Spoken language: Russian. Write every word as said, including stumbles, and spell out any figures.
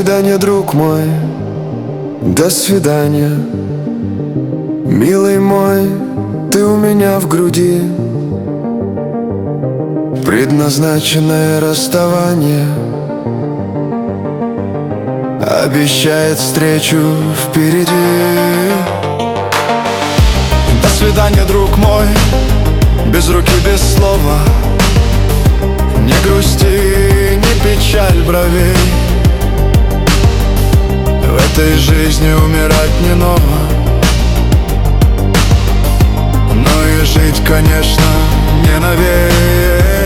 свидания, друг мой, до свидания. Милый мой, ты у меня в груди. Предназначенное расставание обещает встречу впереди. До свидания, друг мой, без руки, без слова. Не грусти, не печаль бровей. В этой жизни умирать не ново, но и жить, конечно, не навек.